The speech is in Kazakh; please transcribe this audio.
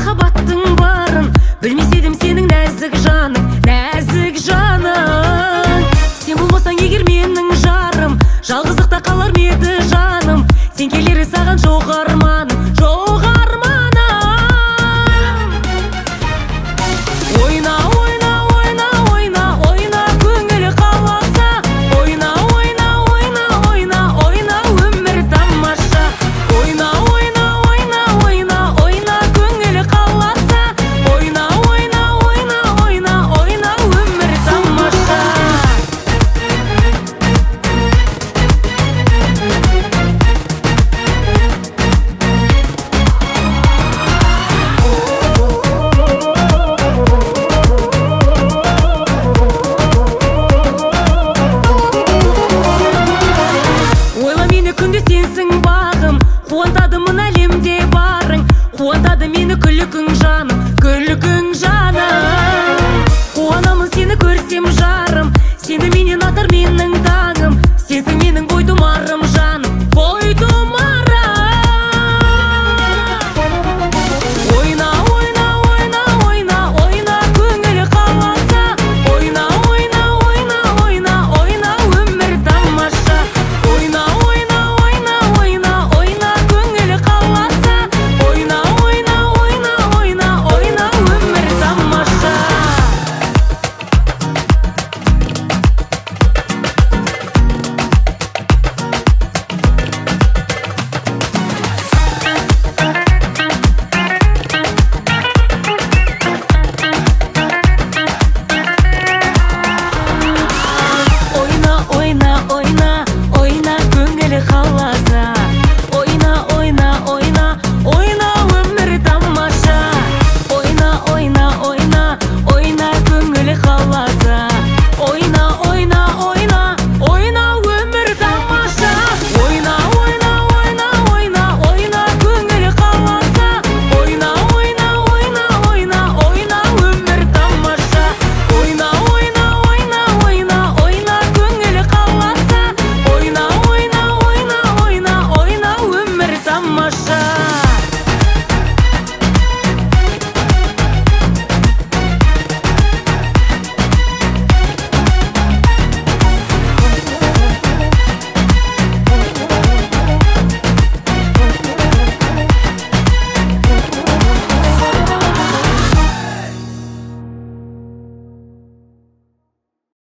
махаббаттың барын, білмес едім сенің нәзік жаның. Сен болмасаң егер менің жарым, жалғыздықта қалар ма еді жаным. Сен келері саған жоқ арманым, жоқ арманым. Ойна, ойна, ойна, ойна, ойна, көңіл қаласа. Ойна, ойна, ойна, ойна, ойна, өмір тамаша. Ойна, ойна, ойна, ойна, ойна, көңіл қаласа. Ойна, ойна, ойна, ойна, ойна, өмір тамаша. Ойла мені күнде сенсің бағым, қуантады мына әлемде барың. Қуантады мені күлкің жаным, күлкің жаным.